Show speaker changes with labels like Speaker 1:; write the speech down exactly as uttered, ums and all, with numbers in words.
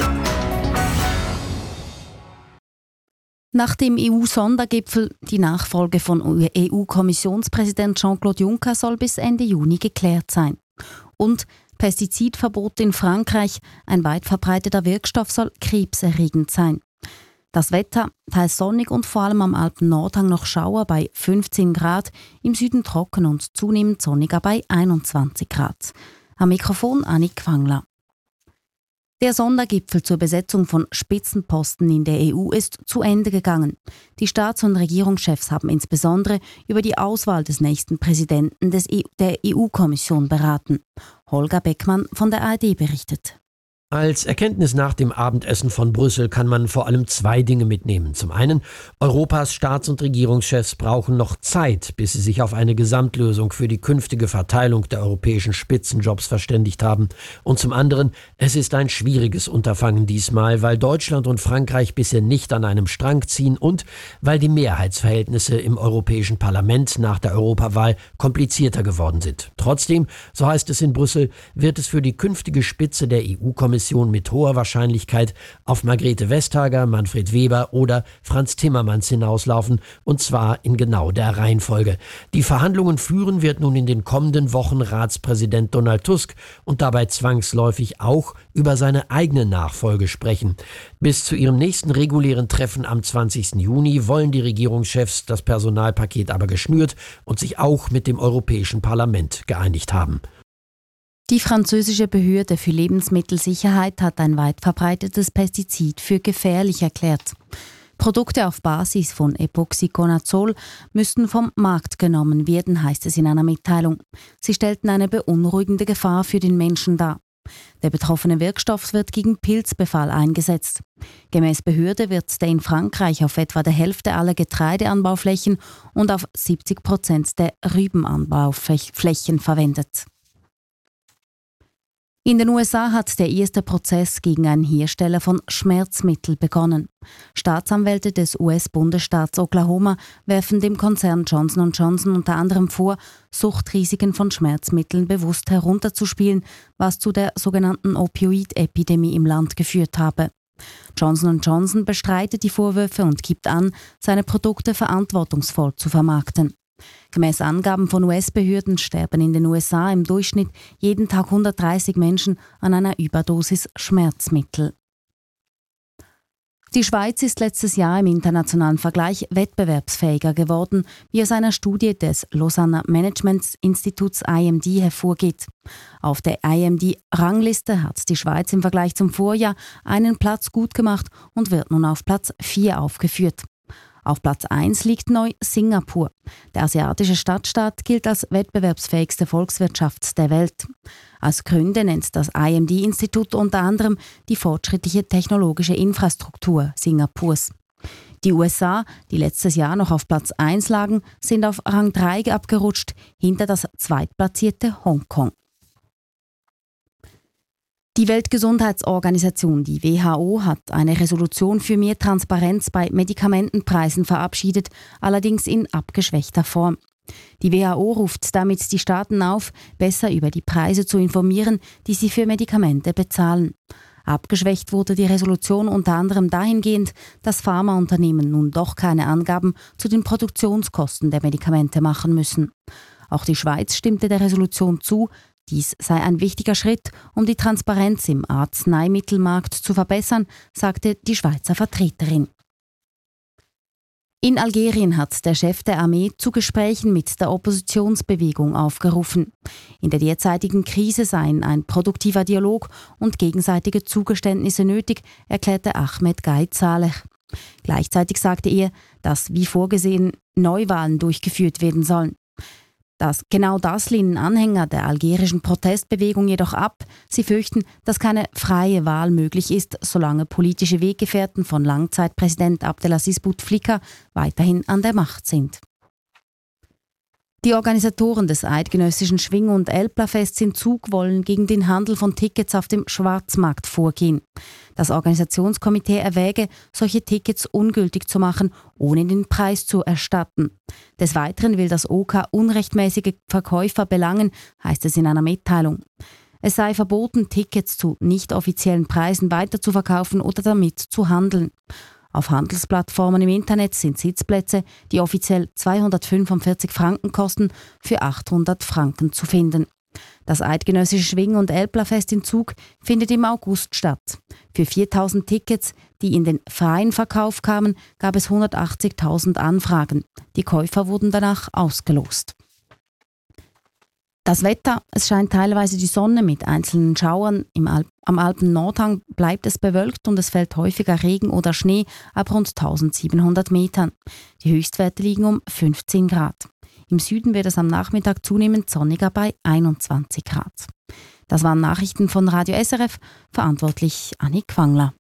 Speaker 1: Nach dem E U-Sondergipfel, die Nachfolge von E U-Kommissionspräsident Jean-Claude Juncker soll bis Ende Juni geklärt sein. Und Pestizidverbot in Frankreich, ein weit verbreiteter Wirkstoff soll krebserregend sein. Das Wetter, teils sonnig und vor allem am Alpen-Nordhang noch Schauer bei fünfzehn Grad, im Süden trocken und zunehmend sonniger bei einundzwanzig Grad. Am Mikrofon Annik Wangler. Der Sondergipfel zur Besetzung von Spitzenposten in der E U ist zu Ende gegangen. Die Staats- und Regierungschefs haben insbesondere über die Auswahl des nächsten Präsidenten des E- der E U-Kommission beraten. Holger Beckmann von der A R D berichtet.
Speaker 2: Als Erkenntnis nach dem Abendessen von Brüssel kann man vor allem zwei Dinge mitnehmen. Zum einen, Europas Staats- und Regierungschefs brauchen noch Zeit, bis sie sich auf eine Gesamtlösung für die künftige Verteilung der europäischen Spitzenjobs verständigt haben. Und zum anderen, es ist ein schwieriges Unterfangen diesmal, weil Deutschland und Frankreich bisher nicht an einem Strang ziehen und weil die Mehrheitsverhältnisse im Europäischen Parlament nach der Europawahl komplizierter geworden sind. Trotzdem, so heißt es in Brüssel, wird es für die künftige Spitze der E U-Kommission mit hoher Wahrscheinlichkeit auf Margrethe Vestager, Manfred Weber oder Franz Timmermans hinauslaufen, und zwar in genau der Reihenfolge. Die Verhandlungen führen wird nun in den kommenden Wochen Ratspräsident Donald Tusk und dabei zwangsläufig auch über seine eigene Nachfolge sprechen. Bis zu ihrem nächsten regulären Treffen am zwanzigsten Juni wollen die Regierungschefs das Personalpaket aber geschnürt und sich auch mit dem Europäischen Parlament geeinigt haben.
Speaker 1: Die französische Behörde für Lebensmittelsicherheit hat ein weit verbreitetes Pestizid für gefährlich erklärt. Produkte auf Basis von Epoxiconazol müssten vom Markt genommen werden, heißt es in einer Mitteilung. Sie stellten eine beunruhigende Gefahr für den Menschen dar. Der betroffene Wirkstoff wird gegen Pilzbefall eingesetzt. Gemäß Behörde wird der in Frankreich auf etwa der Hälfte aller Getreideanbauflächen und auf siebzig Prozent der Rübenanbauflächen verwendet. In den U S A hat der erste Prozess gegen einen Hersteller von Schmerzmitteln begonnen. Staatsanwälte des U S-Bundesstaats Oklahoma werfen dem Konzern Johnson und Johnson unter anderem vor, Suchtrisiken von Schmerzmitteln bewusst herunterzuspielen, was zu der sogenannten Opioid-Epidemie im Land geführt habe. Johnson und Johnson bestreitet die Vorwürfe und gibt an, seine Produkte verantwortungsvoll zu vermarkten. Gemäß Angaben von U S-Behörden sterben in den U S A im Durchschnitt jeden Tag hundertdreißig Menschen an einer Überdosis Schmerzmittel. Die Schweiz ist letztes Jahr im internationalen Vergleich wettbewerbsfähiger geworden, wie aus einer Studie des Lausanne Management Instituts I M D hervorgeht. Auf der I M D-Rangliste hat die Schweiz im Vergleich zum Vorjahr einen Platz gut gemacht und wird nun auf Platz vier aufgeführt. Auf Platz eins liegt neu Singapur. Der asiatische Stadtstaat gilt als wettbewerbsfähigste Volkswirtschaft der Welt. Als Gründe nennt das I M D-Institut unter anderem die fortschrittliche technologische Infrastruktur Singapurs. Die U S A, die letztes Jahr noch auf Platz eins lagen, sind auf Rang drei abgerutscht, hinter das zweitplatzierte Hongkong. Die Weltgesundheitsorganisation, die W H O, hat eine Resolution für mehr Transparenz bei Medikamentenpreisen verabschiedet, allerdings in abgeschwächter Form. Die W H O ruft damit die Staaten auf, besser über die Preise zu informieren, die sie für Medikamente bezahlen. Abgeschwächt wurde die Resolution unter anderem dahingehend, dass Pharmaunternehmen nun doch keine Angaben zu den Produktionskosten der Medikamente machen müssen. Auch die Schweiz stimmte der Resolution zu. Dies sei ein wichtiger Schritt, um die Transparenz im Arzneimittelmarkt zu verbessern, sagte die Schweizer Vertreterin. In Algerien hat der Chef der Armee zu Gesprächen mit der Oppositionsbewegung aufgerufen. In der derzeitigen Krise seien ein produktiver Dialog und gegenseitige Zugeständnisse nötig, erklärte Ahmed Gaid Saleh. Gleichzeitig sagte er, dass wie vorgesehen Neuwahlen durchgeführt werden sollen. Das, genau das lehnen Anhänger der algerischen Protestbewegung jedoch ab. Sie fürchten, dass keine freie Wahl möglich ist, solange politische Weggefährten von Langzeitpräsident Abdelaziz Bouteflika weiterhin an der Macht sind. Die Organisatoren des eidgenössischen Schwing- und Elblerfests in Zug wollen gegen den Handel von Tickets auf dem Schwarzmarkt vorgehen. Das Organisationskomitee erwäge, solche Tickets ungültig zu machen, ohne den Preis zu erstatten. Des Weiteren will das O K unrechtmäßige Verkäufer belangen, heißt es in einer Mitteilung. Es sei verboten, Tickets zu nicht offiziellen Preisen weiterzuverkaufen oder damit zu handeln. Auf Handelsplattformen im Internet sind Sitzplätze, die offiziell zweihundertfünfundvierzig Franken kosten, für achthundert Franken zu finden. Das eidgenössische Schwing- und Elblerfest in Zug findet im August statt. Für viertausend Tickets, die in den freien Verkauf kamen, gab es hundertachtzigtausend Anfragen. Die Käufer wurden danach ausgelost. Das Wetter: Es scheint teilweise die Sonne mit einzelnen Schauern. Im Alp- am Alpen-Nordhang bleibt es bewölkt und es fällt häufiger Regen oder Schnee ab rund tausendsiebenhundert Metern. Die Höchstwerte liegen um fünfzehn Grad. Im Süden wird es am Nachmittag zunehmend sonniger bei einundzwanzig Grad. Das waren Nachrichten von Radio S R F, verantwortlich Annik Wangler.